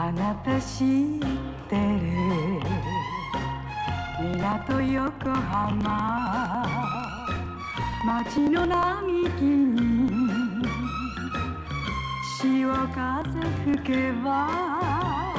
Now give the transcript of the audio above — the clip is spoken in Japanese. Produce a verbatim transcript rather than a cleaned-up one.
あなた知ってる港横浜街の並木に潮風吹けば